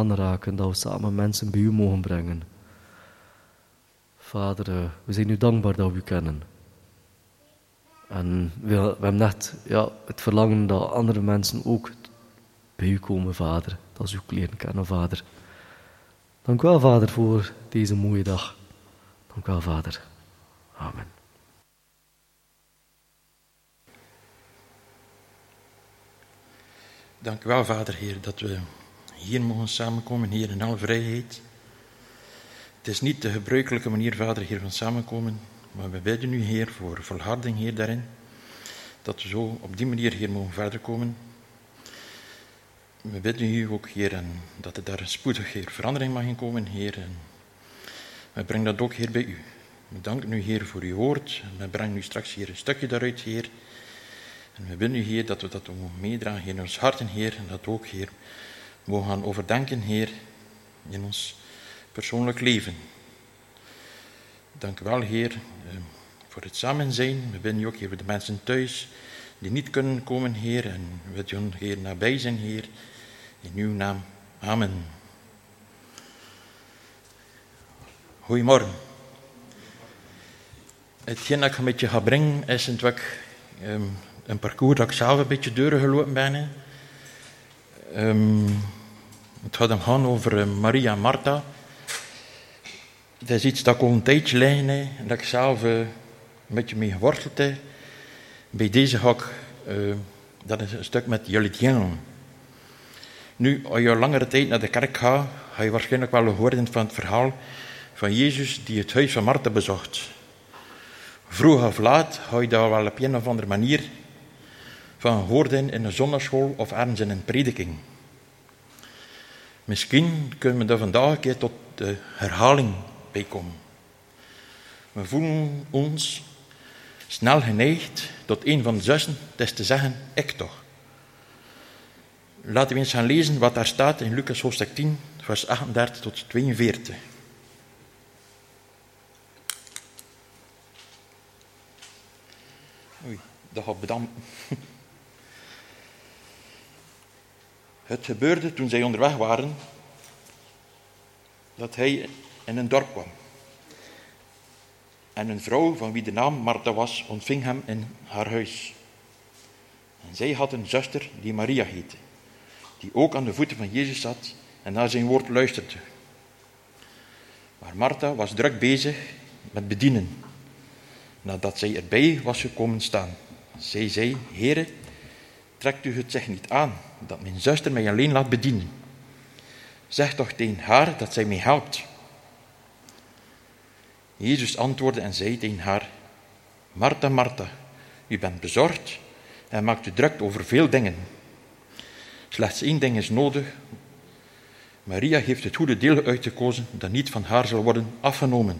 aanraken, dat we samen mensen bij u mogen brengen. Vader, we zijn u dankbaar dat we u kennen. En we hebben net het verlangen dat andere mensen ook bij u komen, Vader. Dat ze u leren kennen, Vader. Dank u wel, Vader, voor deze mooie dag. Dank u wel, Vader. Amen. Dank u wel, Vader, Heer, dat we hier mogen samenkomen, Heer, in alle vrijheid. Het is niet de gebruikelijke manier, Vader, Heer, van samenkomen, maar we bidden u, Heer, voor volharding, Heer, daarin. Dat we zo op die manier, Heer, mogen verder komen. We bidden u ook, Heer, en dat er daar spoedig, Heer, verandering mag in komen, Heer. En we brengen dat ook, Heer, bij u. We danken u, Heer, voor uw woord. We brengen u straks, Heer, een stukje daaruit, Heer. En we bidden u, Heer, dat we dat mogen meedragen, Heer, in ons harten, Heer. En dat ook, Heer, mogen gaan overdenken, Heer, in ons persoonlijk leven. Dank u wel, Heer, voor het samen zijn. We bidden u ook, Heer, voor de mensen thuis die niet kunnen komen, Heer. En we willen u, Heer, nabij zijn, Heer. In uw naam. Amen. Goedemorgen. Hetgeen dat ik een beetje ga brengen is een parcours dat ik zelf een beetje doorgelopen ben. Het gaat gaan over Maria en Martha. Het is iets dat ik al een tijdje liggen en dat ik zelf een beetje mee geworteld heb. Bij deze ga ik, dat is een stuk met jullie dienen. Nu, als je al langere tijd naar de kerk gaat, ga je waarschijnlijk wel horen van het verhaal van Jezus die het huis van Martha bezocht. Vroeg of laat ga je daar wel op een of andere manier van horen in een zondagschool of ergens in een prediking. Misschien kunnen we daar vandaag een keer tot de herhaling bij komen. We voelen ons snel geneigd tot een van de zussen, het is te zeggen, ik toch. Laten we eens gaan lezen wat daar staat in Lucas hoofdstuk 10, vers 38 tot 42. Oei, dat gaat bedampen. Het gebeurde toen zij onderweg waren, dat hij in een dorp kwam. En een vrouw, van wie de naam Martha was, ontving hem in haar huis. En zij had een zuster die Maria heette, die ook aan de voeten van Jezus zat en naar zijn woord luisterde. Maar Martha was druk bezig met bedienen, nadat zij erbij was gekomen staan. Zij zei, Heere, trekt u het zich niet aan dat mijn zuster mij alleen laat bedienen? Zeg toch tegen haar dat zij mij helpt. Jezus antwoordde en zei tegen haar, Martha, Martha, u bent bezorgd en maakt u druk over veel dingen. Slechts één ding is nodig. Maria heeft het goede deel uitgekozen dat niet van haar zal worden afgenomen.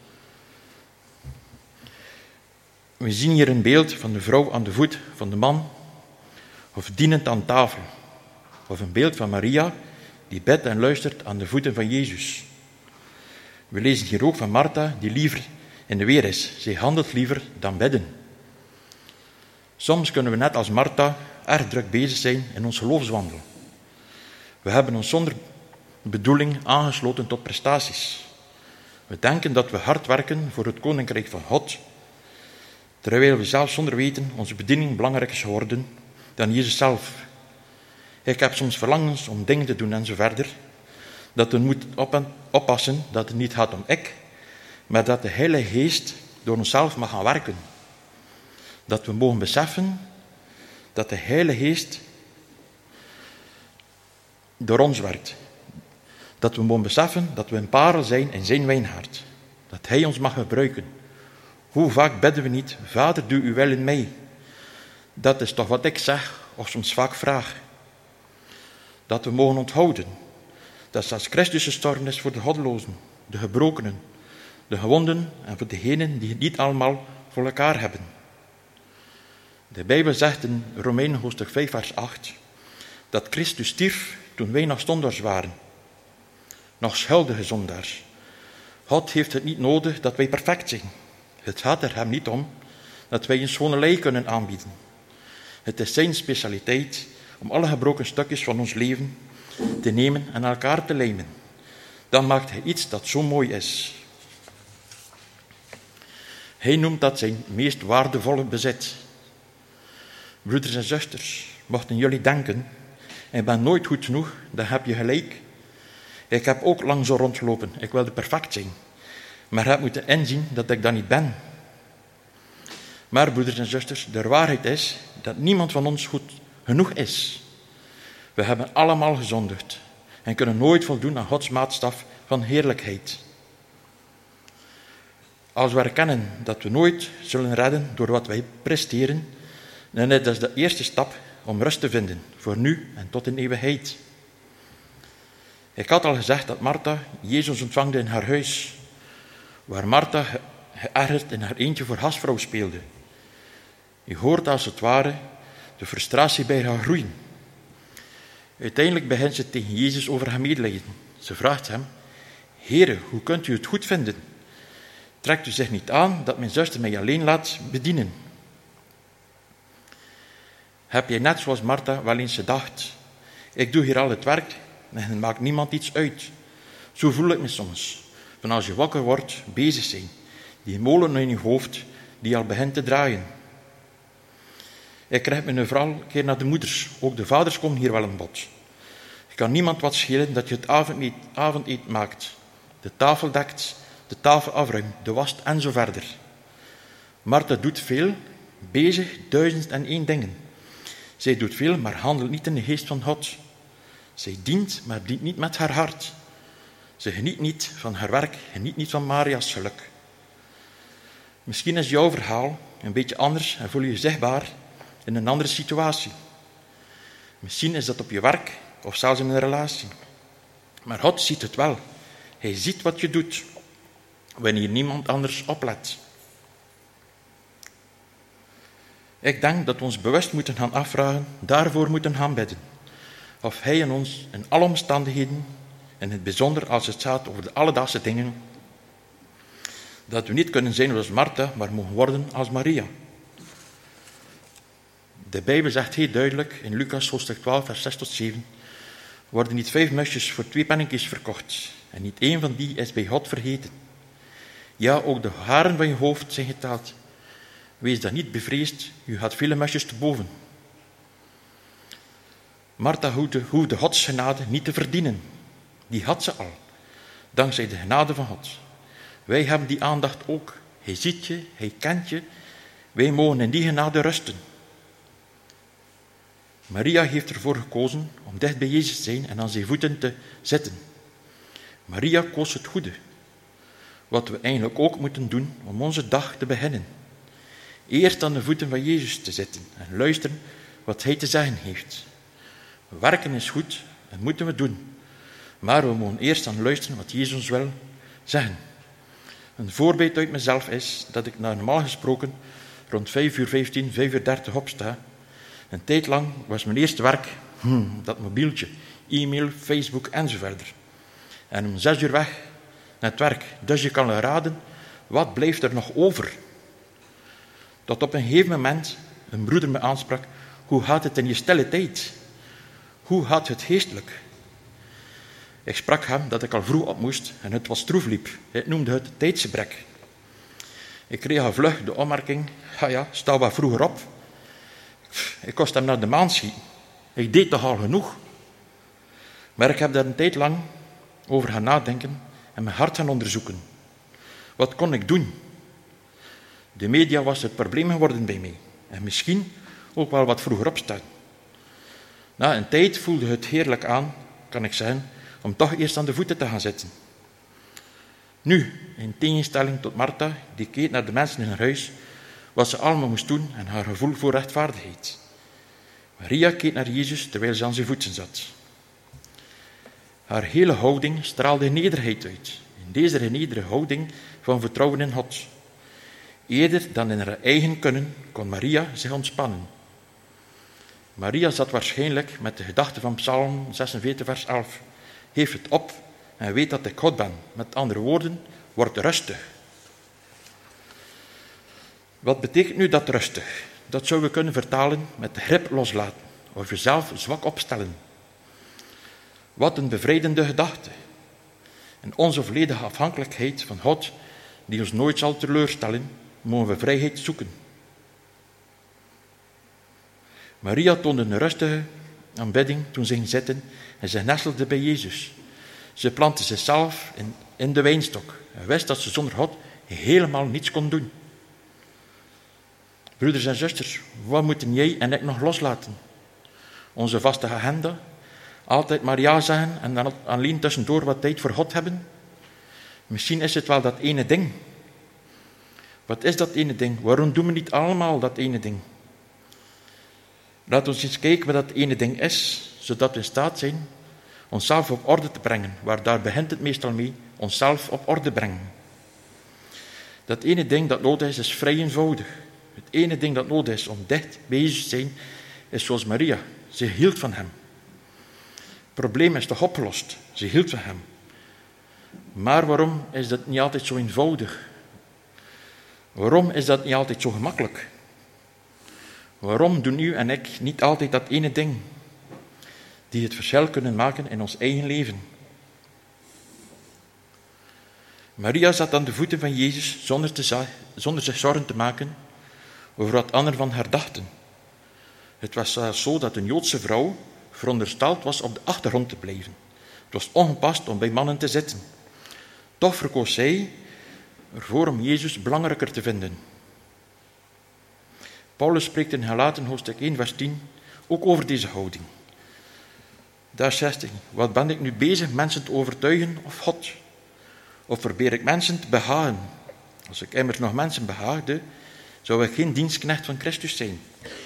We zien hier een beeld van de vrouw aan de voet van de man, of dienend aan tafel. Of een beeld van Maria, die bidt en luistert aan de voeten van Jezus. We lezen hier ook van Martha, die liever in de weer is. Zij handelt liever dan bidden. Soms kunnen we net als Martha erg druk bezig zijn in ons geloofswandel. We hebben ons zonder bedoeling aangesloten tot prestaties. We denken dat we hard werken voor het koninkrijk van God, terwijl we zelf zonder weten onze bediening belangrijker is geworden dan Jezus zelf. Ik heb soms verlangens om dingen te doen en zo verder, dat we moeten oppassen dat het niet gaat om ik, maar dat de Heilige Geest door onszelf mag gaan werken. Dat we mogen beseffen dat de Heilige Geest door ons werkt. Dat we mogen beseffen dat we een parel zijn in zijn wijngaard. Dat hij ons mag gebruiken. Hoe vaak bidden we niet, Vader, doe uw wil in mij. Dat is toch wat ik zeg, of soms vaak vraag. Dat we mogen onthouden dat zelfs Christus gestorven is voor de goddelozen, de gebrokenen, de gewonden en voor degenen die het niet allemaal voor elkaar hebben. De Bijbel zegt in Romeinen hoofdstuk 5 vers 8 dat Christus stierf toen wij nog zondaars waren, nog schuldige zondaars. God heeft het niet nodig dat wij perfect zijn. Het gaat er hem niet om dat wij een schone lei kunnen aanbieden. Het is zijn specialiteit om alle gebroken stukjes van ons leven te nemen en aan elkaar te lijmen. Dan maakt hij iets dat zo mooi is. Hij noemt dat zijn meest waardevolle bezit. Broeders en zusters, mochten jullie denken, ik ben nooit goed genoeg, dan heb je gelijk. Ik heb ook lang zo rondgelopen, ik wilde perfect zijn. Maar je hebt moeten inzien dat ik dat niet ben. Maar broeders en zusters, de waarheid is dat niemand van ons goed genoeg is. We hebben allemaal gezondigd en kunnen nooit voldoen aan Gods maatstaf van heerlijkheid. Als we erkennen dat we nooit zullen redden door wat wij presteren, dan is dat de eerste stap om rust te vinden, voor nu en tot in eeuwigheid. Ik had al gezegd dat Martha Jezus ontvangde in haar huis, waar Martha geërgerd in haar eentje voor gastvrouw speelde. Je hoort als het ware de frustratie bij haar groeien. Uiteindelijk begint ze tegen Jezus over haar medelijden. Ze vraagt hem, Heere, hoe kunt u het goed vinden? Trekt u zich niet aan dat mijn zuster mij alleen laat bedienen? Heb jij net zoals Martha wel eens gedacht, ik doe hier al het werk en het maakt niemand iets uit. Zo voel ik me soms, van als je wakker wordt, bezig zijn, die molen in je hoofd die al begint te draaien. Ik krijg me nu vooral een keer naar de moeders, ook de vaders komen hier wel aan bod. Het kan niemand wat schelen dat je het avondeten maakt, de tafel dekt, de tafel afruimt, de wast en zo verder. Martha doet veel, bezig 1001 dingen. Zij doet veel, maar handelt niet in de geest van God. Zij dient, maar dient niet met haar hart. Ze geniet niet van haar werk, geniet niet van Maria's geluk. Misschien is jouw verhaal een beetje anders en voel je je zichtbaar in een andere situatie. Misschien is dat op je werk of zelfs in een relatie. Maar God ziet het wel. Hij ziet wat je doet, wanneer niemand anders oplet. Ik denk dat we ons bewust moeten gaan afvragen, daarvoor moeten gaan bidden. Of Hij in ons in alle omstandigheden, in het bijzonder als het gaat over de alledaagse dingen, dat we niet kunnen zijn zoals Martha, maar mogen worden als Maria. De Bijbel zegt heel duidelijk in Lucas hoofdstuk 12, vers 6 tot 7, worden niet 5 muisjes voor 2 pennetjes verkocht, en niet 1 van die is bij God vergeten. Ja, ook de haren van je hoofd zijn geteld. Wees dan niet bevreesd, u gaat vele muisjes te boven. Martha hoefde Gods genade niet te verdienen. Die had ze al, dankzij de genade van God. Wij hebben die aandacht ook. Hij ziet je, hij kent je. Wij mogen in die genade rusten. Maria heeft ervoor gekozen om dicht bij Jezus te zijn en aan zijn voeten te zitten. Maria koos het goede. Wat we eigenlijk ook moeten doen om onze dag te beginnen. Eerst aan de voeten van Jezus te zitten en luisteren wat hij te zeggen heeft. Werken is goed en moeten we doen. Maar we mogen eerst aan luisteren wat Jezus ons wil zeggen. Een voorbeeld uit mezelf is dat ik normaal gesproken rond 5:15, 5:30 opsta. Een tijd lang was mijn eerste werk dat mobieltje, e-mail, Facebook enzovoort. En om 6 uur weg naar het werk. Dus je kan raden, wat blijft er nog over? Tot op een gegeven moment een broeder me aansprak, hoe gaat het in je stille tijd? Hoe gaat het geestelijk? Ik sprak hem dat ik al vroeg op moest en het was stroef liep. Hij noemde het tijdsgebrek. Ik kreeg al vlug de opmerking, sta wat vroeger op. Ik kost hem naar de maan schieten. Ik deed toch al genoeg. Maar ik heb daar een tijd lang over gaan nadenken en mijn hart gaan onderzoeken. Wat kon ik doen? De media was het probleem geworden bij mij. En misschien ook wel wat vroeger opstaan. Na een tijd voelde het heerlijk aan, kan ik zeggen, om toch eerst aan de voeten te gaan zitten. Nu, in tegenstelling tot Martha, die keek naar de mensen in haar huis, wat ze allemaal moest doen en haar gevoel voor rechtvaardigheid. Maria keek naar Jezus terwijl ze aan zijn voeten zat. Haar hele houding straalde nederigheid uit. In deze nederige houding van vertrouwen in God. Eerder dan in haar eigen kunnen kon Maria zich ontspannen. Maria zat waarschijnlijk met de gedachte van Psalm 46, vers 11. Geef het op en weet dat ik God ben. Met andere woorden, word rustig. Wat betekent nu dat rustig? Dat zouden we kunnen vertalen met de grip loslaten of jezelf zwak opstellen. Wat een bevrijdende gedachte. In onze volledige afhankelijkheid van God, die ons nooit zal teleurstellen, mogen we vrijheid zoeken. Maria toonde een rustige aanbidding toen ze ging zitten en ze nestelde bij Jezus. Ze plantte zichzelf in de wijnstok en wist dat ze zonder God helemaal niets kon doen. Broeders en zusters, wat moeten jij en ik nog loslaten? Onze vaste agenda, altijd maar ja zeggen en dan alleen tussendoor wat tijd voor God hebben? Misschien is het wel dat ene ding. Wat is dat ene ding? Waarom doen we niet allemaal dat ene ding? Laat ons eens kijken wat dat ene ding is, zodat we in staat zijn onszelf op orde te brengen. Waar daar begint het meestal mee, onszelf op orde brengen. Dat ene ding dat nodig is vrij eenvoudig. Het ene ding dat nodig is om dicht bij Jezus te zijn, is zoals Maria. Ze hield van hem. Het probleem is toch opgelost. Ze hield van hem. Maar waarom is dat niet altijd zo eenvoudig? Waarom is dat niet altijd zo gemakkelijk? Waarom doen u en ik niet altijd dat ene ding die het verschil kunnen maken in ons eigen leven? Maria zat aan de voeten van Jezus zonder zich zorgen te maken over wat anderen van haar dachten. Het was zelfs zo dat een Joodse vrouw verondersteld was op de achtergrond te blijven. Het was ongepast om bij mannen te zitten. Toch verkoos zij ervoor om Jezus belangrijker te vinden. Paulus spreekt in Galaten hoofdstuk 1 vers 10 ook over deze houding. Daar zegt hij: wat ben ik nu bezig mensen te overtuigen of God? Of probeer ik mensen te behagen? Als ik immers nog mensen behaagde, zou ik geen dienstknecht van Christus zijn.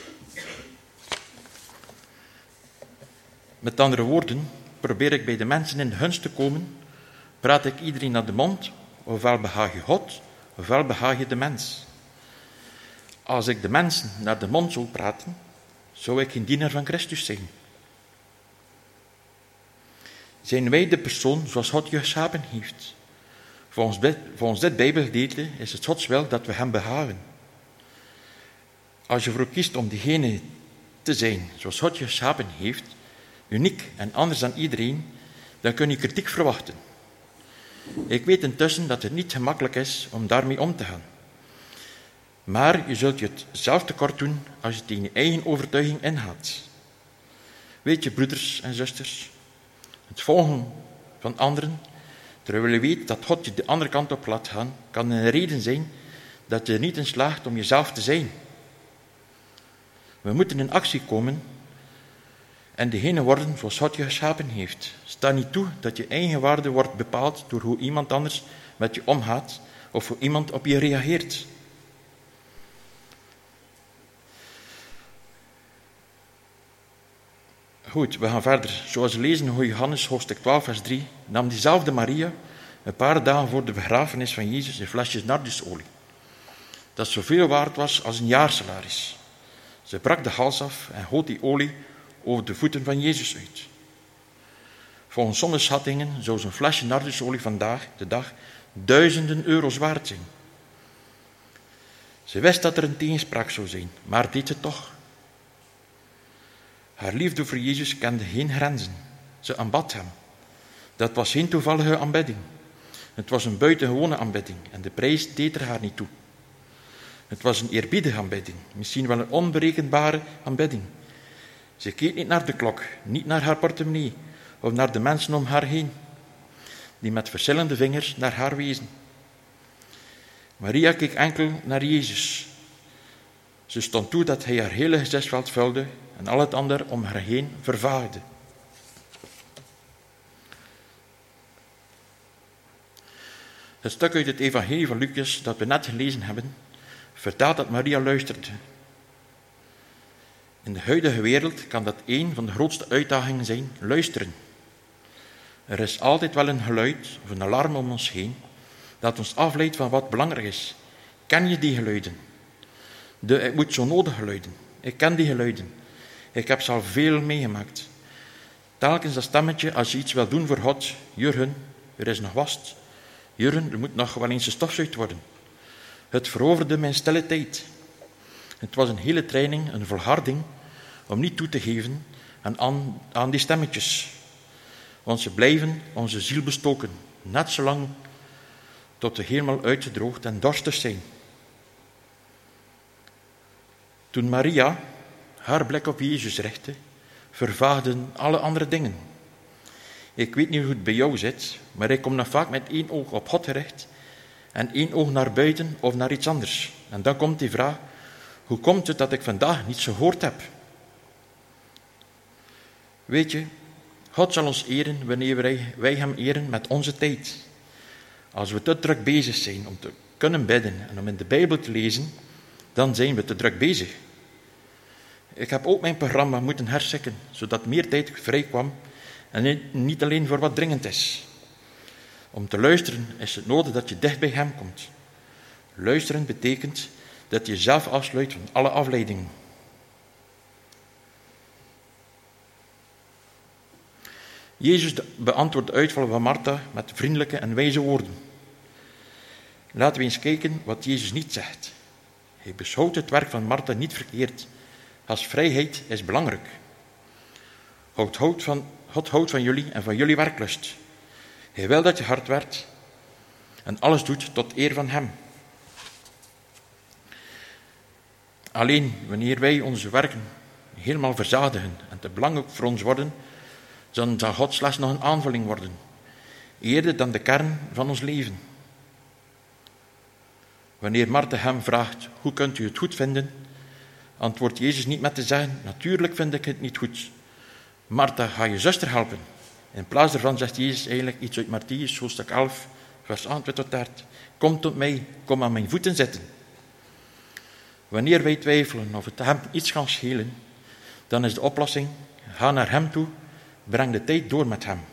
Met andere woorden, probeer ik bij de mensen in de gunst te komen, praat ik iedereen naar de mond, ofwel behaag je God, ofwel behaag je de mens. Als ik de mensen naar de mond zou praten, zou ik geen dienaar van Christus zijn. Zijn wij de persoon zoals God je geschapen heeft? Volgens dit Bijbelgedeelte is het Gods wil dat we hem behagen. Als je ervoor kiest om diegene te zijn zoals God je geschapen heeft, uniek en anders dan iedereen, dan kun je kritiek verwachten. Ik weet intussen dat het niet gemakkelijk is om daarmee om te gaan. Maar je zult je het zelf tekort doen als je tegen je eigen overtuiging ingaat. Weet je, broeders en zusters, het volgen van anderen, terwijl je weet dat God je de andere kant op laat gaan, kan een reden zijn dat je er niet in slaagt om jezelf te zijn. We moeten in actie komen en degene worden zoals God je geschapen heeft. Sta niet toe dat je eigen waarde wordt bepaald door hoe iemand anders met je omgaat of hoe iemand op je reageert. Goed, we gaan verder. Zoals we lezen in Johannes hoofdstuk 12 vers 3 nam diezelfde Maria een paar dagen voor de begrafenis van Jezus een flesje nardusolie, dat zoveel waard was als een jaarsalaris. Ze brak de hals af en goot die olie over de voeten van Jezus uit. Volgens sommige schattingen zou zo'n flesje nardusolie vandaag de dag duizenden euro's waard zijn. Ze wist dat er een tegenspraak zou zijn, maar deed het toch. Haar liefde voor Jezus kende geen grenzen. Ze aanbad hem. Dat was geen toevallige aanbidding. Het was een buitengewone aanbidding en de prijs deed er haar niet toe. Het was een eerbiedige aanbidding, misschien wel een onberekenbare aanbidding. Ze keek niet naar de klok, niet naar haar portemonnee of naar de mensen om haar heen, die met verschillende vingers naar haar wezen. Maria keek enkel naar Jezus. Ze stond toe dat hij haar hele gezichtsveld vulde en al het ander om haar heen vervaagde. Het stuk uit het evangelie van Lucas dat we net gelezen hebben, vertelt dat Maria luisterde. In de huidige wereld kan dat een van de grootste uitdagingen zijn, luisteren. Er is altijd wel een geluid of een alarm om ons heen dat ons afleidt van wat belangrijk is. Ken je die geluiden? Ik moet zo nodig geluiden. Ik ken die geluiden. Ik heb ze al veel meegemaakt. Telkens dat stemmetje als je iets wil doen voor God. Jurgen, er is nog was. Jurgen, er moet nog wel eens gestofzuigd worden. Het veroverde mijn stille tijd. Het was een hele training, een volharding, om niet toe te geven aan die stemmetjes. want ze blijven onze ziel bestoken, net zolang tot de helemaal uitgedroogd en dorstig zijn. Toen Maria haar blik op Jezus richtte, vervaagden alle andere dingen. Ik weet niet hoe het bij jou zit, maar ik kom nog vaak met 1 oog op God gericht en 1 oog naar buiten of naar iets anders. En dan komt die vraag, hoe komt het dat ik vandaag niets gehoord heb? Weet je, God zal ons eren wanneer wij hem eren met onze tijd. Als we te druk bezig zijn om te kunnen bidden en om in de Bijbel te lezen, dan zijn we te druk bezig. Ik heb ook mijn programma moeten herschikken, zodat meer tijd vrij kwam en niet alleen voor wat dringend is. Om te luisteren is het nodig dat je dicht bij hem komt. Luisteren betekent dat je jezelf afsluit van alle afleidingen. Jezus beantwoordt de uitval van Martha met vriendelijke en wijze woorden. Laten we eens kijken wat Jezus niet zegt. Hij beschouwt het werk van Martha niet verkeerd. Als vrijheid is belangrijk. God houdt van jullie en van jullie werklust. Hij wil dat je hard werkt en alles doet tot eer van hem. Alleen wanneer wij onze werken helemaal verzadigen en te belangrijk voor ons worden, dan zal God slechts nog een aanvulling worden, eerder dan de kern van ons leven. Wanneer Martha hem vraagt, hoe kunt u het goed vinden, antwoordt Jezus niet met te zeggen, natuurlijk vind ik het niet goed. Martha, ga je zuster helpen. In plaats daarvan zegt Jezus eigenlijk iets uit Mattheüs, hoofdstuk 11, vers 28 tot 30. Kom tot mij, kom aan mijn voeten zitten. Wanneer wij twijfelen of het hem iets kan schelen, dan is de oplossing, ga naar hem toe, breng de tijd door met hem.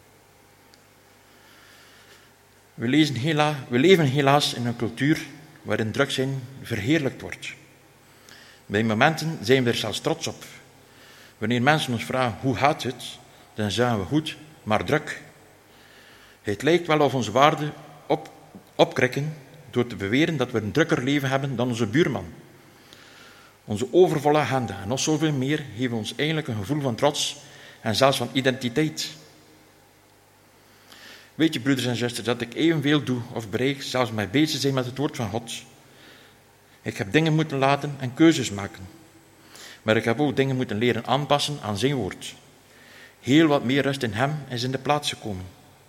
We leven helaas in een cultuur waarin druk zijn verheerlijkt wordt. Bij momenten zijn we er zelfs trots op. Wanneer mensen ons vragen, hoe gaat het? Dan zeggen we goed, maar druk. Het lijkt wel of onze waarden opkrikken door te beweren dat we een drukker leven hebben dan onze buurman. Onze overvolle agenda en nog zoveel meer geven ons eigenlijk een gevoel van trots en zelfs van identiteit. Weet je, broeders en zusters, dat ik evenveel doe of bereik, zelfs mij bezig zijn met het woord van God. Ik heb dingen moeten laten en keuzes maken. Maar ik heb ook dingen moeten leren aanpassen aan zijn woord. Heel wat meer rust in hem is in de plaats gekomen.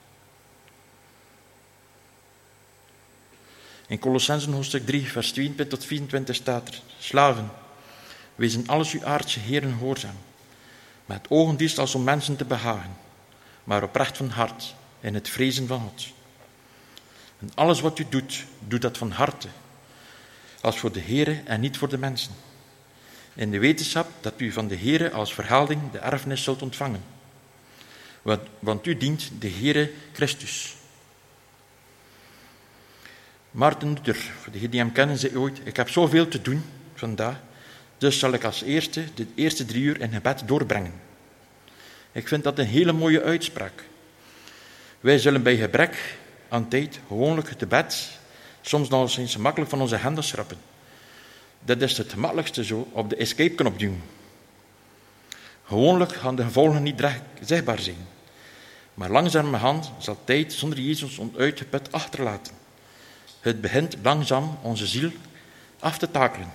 In Kolossenzen hoofdstuk 3, vers 22 tot 24 staat er, slaven, wezen alles uw aardse heren gehoorzaam, met ogendienst als om mensen te behagen, maar oprecht van hart, in het vrezen van God. En alles wat u doet, doe dat van harte, als voor de Heere en niet voor de mensen. In de wetenschap dat u van de Heere als vergelding de erfenis zult ontvangen. Want u dient de Heere Christus. Maarten Luther, voor degenen die hem kennen, zei ooit, ik heb zoveel te doen vandaag, dus zal ik als eerste de eerste 3 uur in gebed doorbrengen. Ik vind dat een hele mooie uitspraak. Wij zullen bij gebrek aan tijd gewoonlijk het gebed soms nog eens makkelijk van onze handen schrappen. Dat is het gemakkelijkste zo op de escape-knop duwen. Gewoonlijk gaan de gevolgen niet direct zichtbaar zijn. Maar langzamerhand zal tijd zonder Jezus onuitgeput achterlaten. Het begint langzaam onze ziel af te takelen.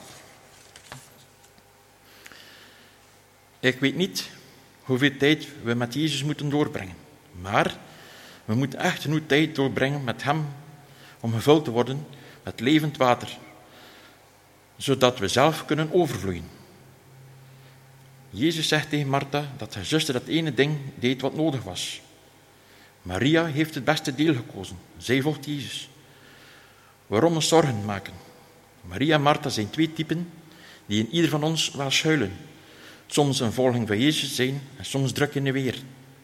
Ik weet niet hoeveel tijd we met Jezus moeten doorbrengen. Maar we moeten echt genoeg tijd doorbrengen met hem om gevuld te worden met levend water, zodat we zelf kunnen overvloeien. Jezus zegt tegen Martha dat haar zuster dat ene ding deed wat nodig was. Maria heeft het beste deel gekozen. Zij volgt Jezus. Waarom ons zorgen maken? Maria en Martha zijn 2 typen die in ieder van ons wel schuilen. Soms een volgeling van Jezus zijn en soms druk in de weer.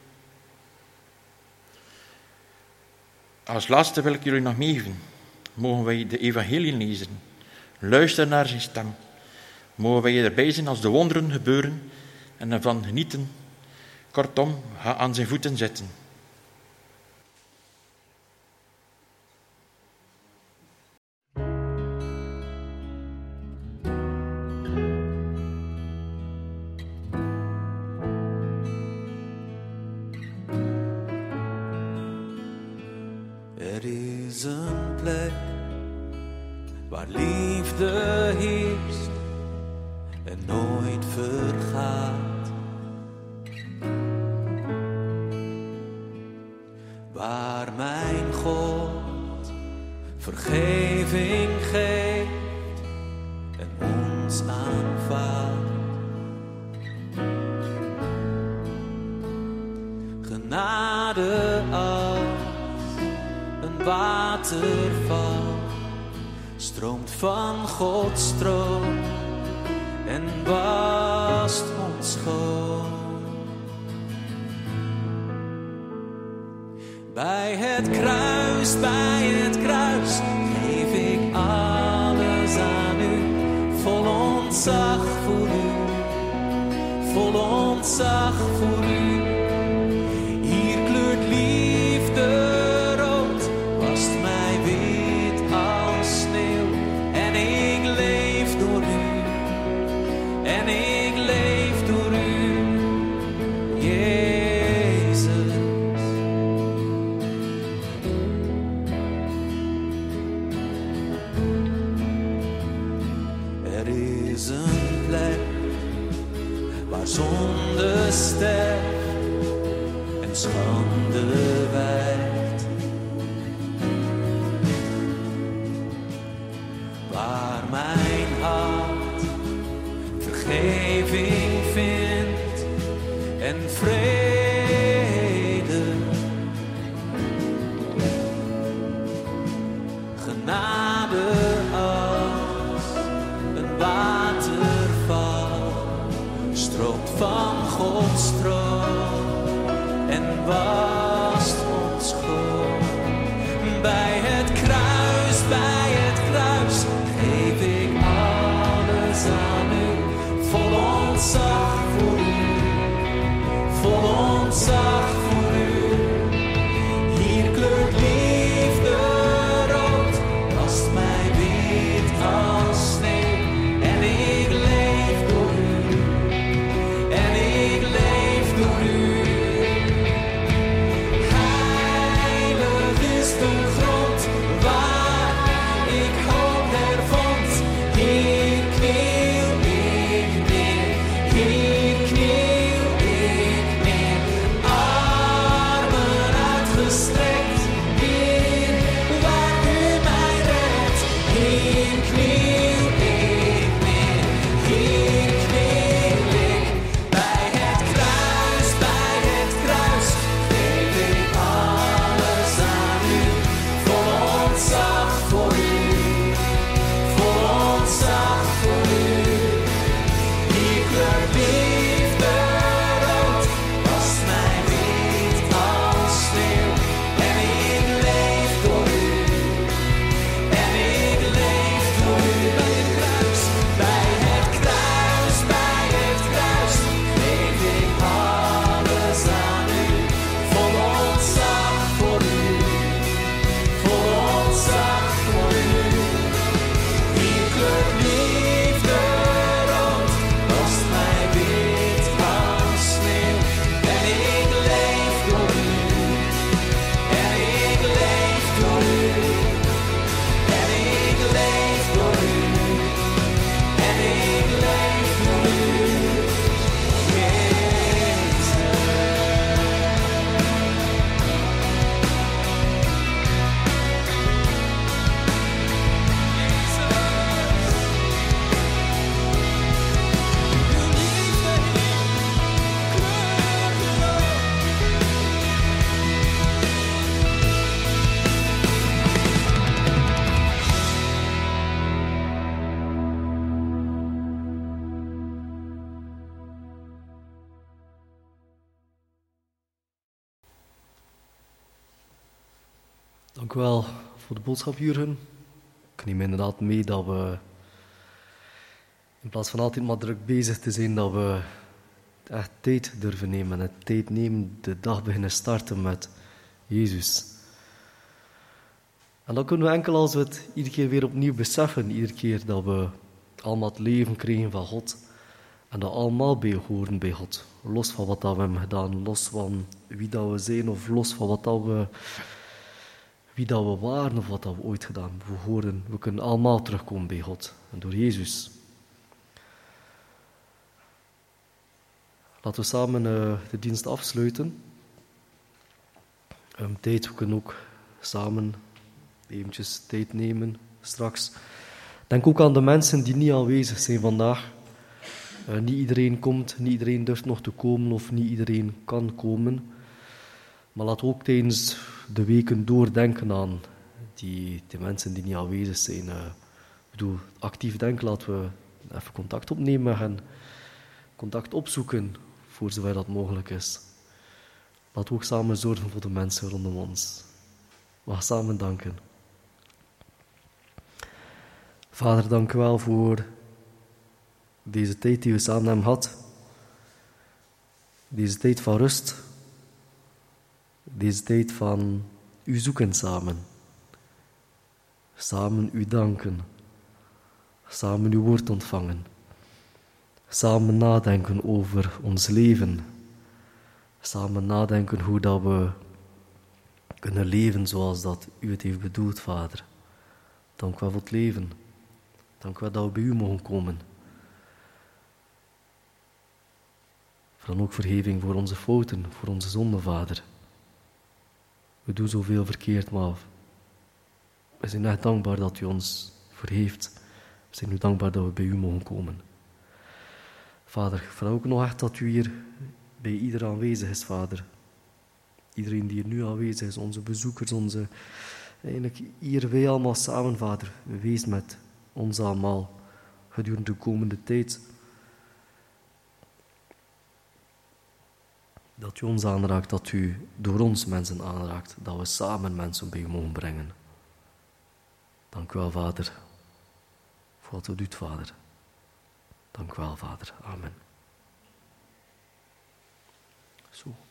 Als laatste wil ik jullie nog meegeven. Mogen wij de evangelie lezen, luisteren naar zijn stem. Mogen wij erbij zijn als de wonderen gebeuren en ervan genieten. Kortom, ga aan zijn voeten zitten. Er is een plek waar liefde heerst en nooit vergaat. Waar mijn God vergeving geeft en ons aanvaardt. Genade als een waterval stroomt van Gods troon en wast ons schoon. Bij het kruis geef ik alles aan u, vol ontzag voor u, vol ontzag voor u. Hier kleurt liefde rood, wast mij wit als sneeuw. En ik leef door u, en ik leef door u, Jezus. Er is een plek waar zonde sterft en schande wijkt, waar mijn hart vergeving vindt en vrede, genade als een waterval stroomt van Gods troon en wast ons schoon. Bij het kruis geef ik alles aan u, vol ontzag voor u, vol ontzag voor u. Hier kleurt liefde rood, wast mij wit als sneeuw. En ik leef door u, en ik leef door u. De grond waar ik hoop hervond, hier kniel ik neer, hier kniel ik neer. Armen uitgestrekt, hier waar u mij redt, hier kniel ik neer, hier kniel ik. Bij het kruis geef ik alles aan u. Vol ontzag voor u, vol ontzag voor u. Hier kleurt liefde rood, wast mij wit als sneeuw. En ik leef door u, en ik leef door u. Bij het kruis geef ik alles aan u. Vol ontzag voor u, vol ontzag voor u. Hier kleurt liefde rood, wast mij wit als sneeuw. En ik leef door u, en ik leef door u. En ik leef door u, en ik leef door u, Jezus. Dank u wel voor de boodschap, Jurgen. Ik neem inderdaad mee dat we, in plaats van altijd maar druk bezig te zijn, dat we echt tijd durven nemen. En tijd nemen, de dag beginnen starten met Jezus. En dat kunnen we enkel als we het iedere keer weer opnieuw beseffen. Iedere keer dat we allemaal het leven kregen van God. En dat allemaal bij horen bij God. Los van wat dat we hebben gedaan. Los van wie dat we zijn. Of los van wat dat we wie dat we waren of wat dat we ooit gedaan hebben. We horen, we kunnen allemaal terugkomen bij God. En door Jezus. Laten we samen de dienst afsluiten. We kunnen ook samen eventjes tijd nemen straks. Denk ook aan de mensen die niet aanwezig zijn vandaag. Niet iedereen komt, niet iedereen durft nog te komen of niet iedereen kan komen. Maar laten we ook tijdens de weken doordenken aan die mensen die niet aanwezig zijn. Ik bedoel, actief denken, laten we even contact opnemen met hen. Contact opzoeken, voor zover dat mogelijk is. Laten we ook samen zorgen voor de mensen rondom ons. We gaan samen danken. Vader, dank u wel voor deze tijd die we samen hebben gehad. Deze tijd van rust. Deze tijd van u zoeken samen. Samen u danken. Samen uw woord ontvangen. Samen nadenken over ons leven. Samen nadenken hoe dat we kunnen leven zoals dat u het heeft bedoeld, Vader. Dank u wel voor het leven. Dank u wel dat we bij u mogen komen. Dan ook vergeving voor onze fouten, voor onze zonden, Vader. We doen zoveel verkeerd, maar we zijn echt dankbaar dat u ons vergeeft. We zijn u dankbaar dat we bij u mogen komen. Vader, ik vraag ook nog echt dat u hier bij ieder aanwezig is, Vader. Iedereen die hier nu aanwezig is, onze bezoekers, eigenlijk hier wij allemaal samen, Vader. Wees met ons allemaal gedurende de komende tijd. Dat u ons aanraakt, dat u door ons mensen aanraakt, dat we samen mensen bij u mogen brengen. Dank u wel, Vader, voor wat u doet, Vader. Dank u wel, Vader. Amen. Zo.